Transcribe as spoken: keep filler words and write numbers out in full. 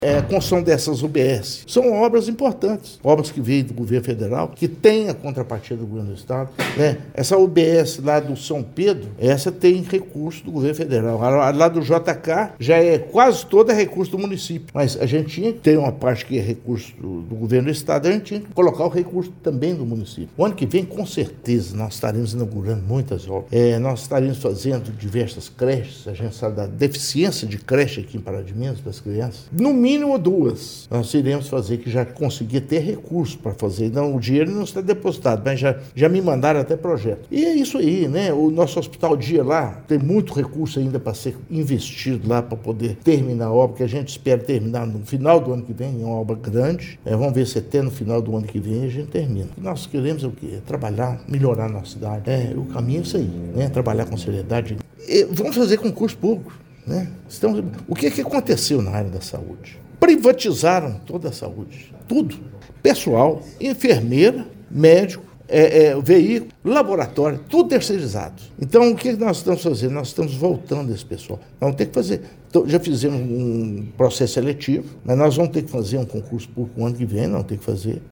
É, a construção dessas U B S. São obras importantes, obras que veio do governo federal, que tem a contrapartida do governo do estado. Né? Essa U B S lá do São Pedro, essa tem recurso do governo federal. A lá do J K já é quase toda recurso do município. Mas a gente tinha que ter uma parte que é recurso do, do governo do estado, a gente tinha que colocar o recurso também do município. O ano que vem, com certeza, nós estaremos inaugurando muitas obras. É, nós estaremos fazendo diversas creches, a gente sabe da deficiência de creche aqui em Pará de Minas para as crianças. No mínimo duas nós iremos fazer, que já conseguia ter recurso para fazer. Não, o dinheiro não está depositado, mas já, já me mandaram até projeto. E é isso aí, né? O nosso hospital dia lá tem muito recurso ainda para ser investido lá para poder terminar a obra, que a gente espera terminar no final do ano que vem, é uma obra grande. É, vamos ver se até no final do ano que vem a gente termina. O que nós queremos é o quê? É trabalhar, melhorar a nossa cidade. É, o caminho é isso aí, né? Trabalhar com seriedade. E vamos fazer concurso público, né? Estamos... O que, que aconteceu na área da saúde? Privatizaram toda a saúde, tudo. Pessoal, enfermeira, médico, é, é, veículo, laboratório, tudo terceirizado. Então, o que nós estamos fazendo? Nós estamos voltando esse pessoal. Nós vamos ter que fazer. Então, já fizemos um processo seletivo, mas nós vamos ter que fazer um concurso público no ano que vem, nós vamos ter que fazer.